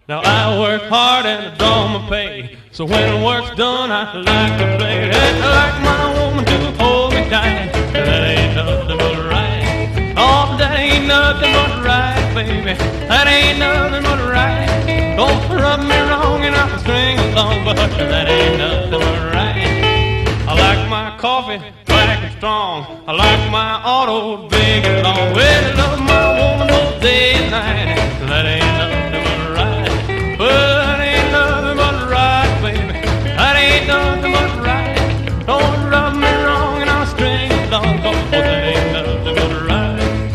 Now I work hard and I draw my pay, so when work's done I like to play. I like my woman to hold me tight. That ain't nothing but right. Oh, that ain't nothing but right, baby. That ain't nothing but right. Don't rub me wrong and I'll string along, but that ain't nothing but right. I like my coffee black and strong. I like my auto big and long. Well, I love my woman both day and night. That ain't nothing but right. Well, that ain't nothing but right, baby. That ain't nothing but right. Don't rub me wrong and I'll string along, but that ain't nothing but right.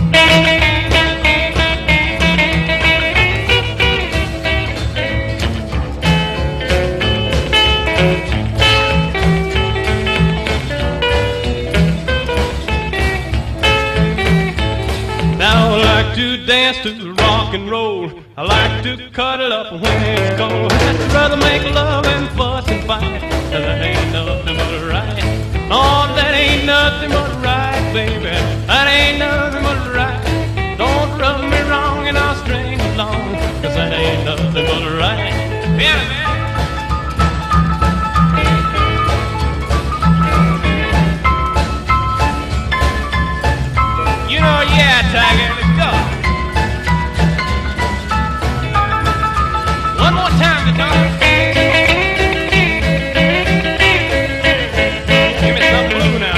Now I like to dance to rock and roll. I like to cuddle up when it's cold. I'd rather make love and fuss and fight. That ain't nothing but right. Oh, that ain't nothing but right, baby. That ain't nothing but right. Don't rub me wrong and I'll string along, 'cause that ain't nothing but right. Yeah, man. You know, yeah, Tiger, let's go. One more time, guitar. Give me some blue now.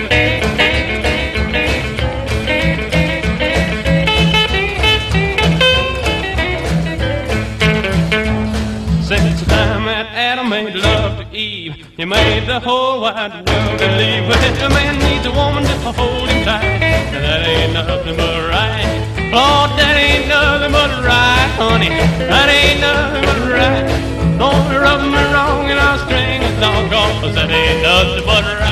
Since the time that Adam made love to Eve, he made the whole wide world believe that a man needs a woman to hold him tight. And that ain't nothing but right. Oh, that ain't nothing but right, honey. That ain't nothing but right. Don't rub me wrong and I'll string a dog off, 'cause that ain't nothing but right.